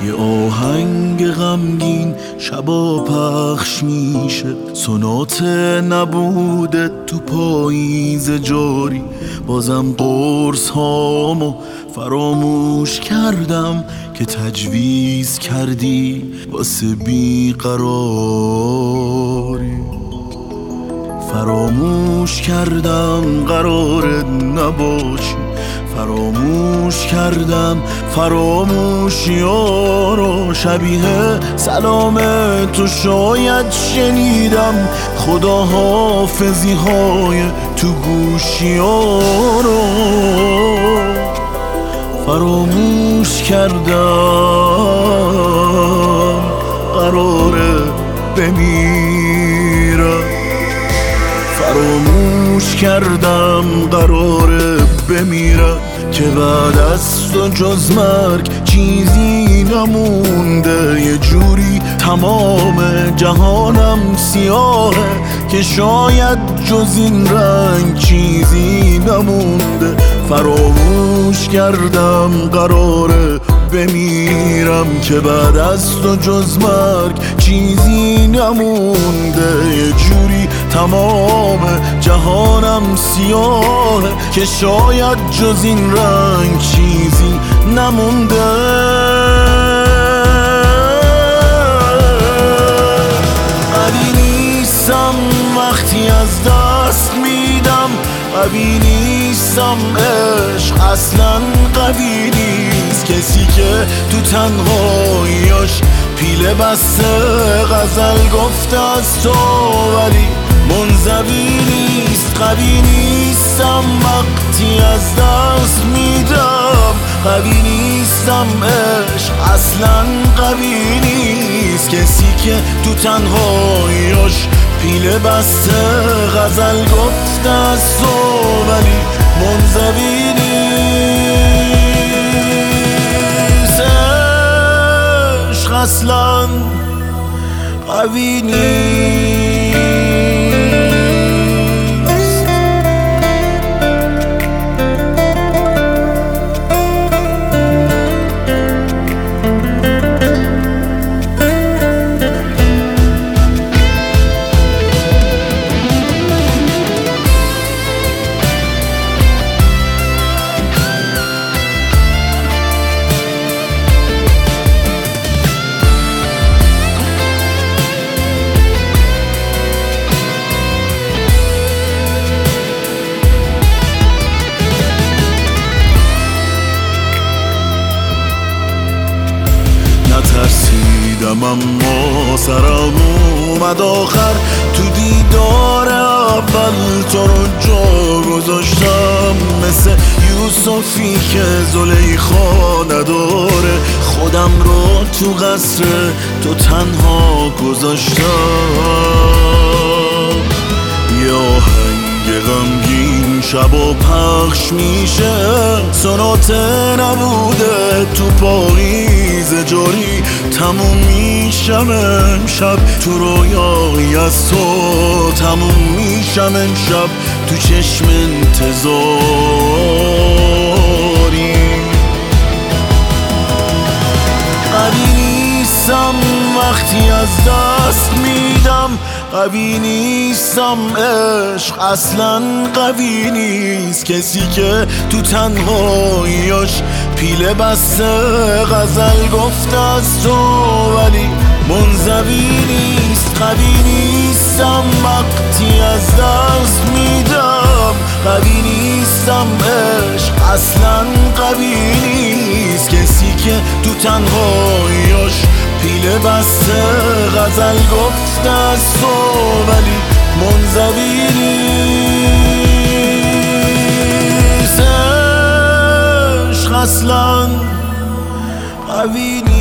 یه آهنگ غمگین شبا پخش میشه، سونات نبوده تو پاییز جاری. بازم قرص هامو فراموش کردم که تجویز کردی واسه بیقراری. فراموش کردم قرار نباشی، فراموش کردم فراموشی‌ها رو. شبیه سلام تو شاید شنیدم، خدا حافظی های تو گوشی‌ها رو. فراموش کردم قراره بمیرم، فراموش کردم قراره بمیرم که بعد از تو جز مرگ چیزی نمونده. یه جوری تمام جهانم سیاهه که شاید جز این رنگ چیزی نمونده. فراموش کردم قراره بمیرم که بعد از تو جز مرگ چیزی نمونده. یه جوری تمام جهانم سیاهه که شاید جز این رنگ چیزی نمونده. قوی نیستم وقتی از دست میدم، قوی نیستم عشق اصلا قوی نیست. کسی که تو تنهاییاش پیله بسته غزل گفته از تو ولی منزوی نیست. قوی نیستم وقتی از دست میدم، قوی نیستم عشق اصلا قوی نیست. کسی که تو تنهاییاش پیله بسته غزل گفته از تو ولی منزوی نیست. عشق اصلا قوی نیست. ترسیدم اما سرم اومد آخر، تو دیدار اول تو رو جا گذاشتم. مثل یوسفی که زلیخا نداره، خودم رو تو قصر تو تنها گذاشتم. یه آهنگ غمگین شبا پخش میشه، سونات نبوده تو پاییز جاری. تموم میشم امشب تو رویای از تو، تموم میشم امشب تو چشم انتظاری. قوی نیستم وقتی از دست میدم، قوی نیستم عشق اصلا قوی نیست. کسی که تو تنهاییاش پیله بسته غزل گفته از تو ولی منزوی نیست. قوی نیستم وقتی از دست میدم، قوی نیستم عشق اصلا قوی نیست. کسی که تو تنهاییاش پیله بسته غزل گفته از تو ولی منزوی نیست. عشق اصلا قوی نیست.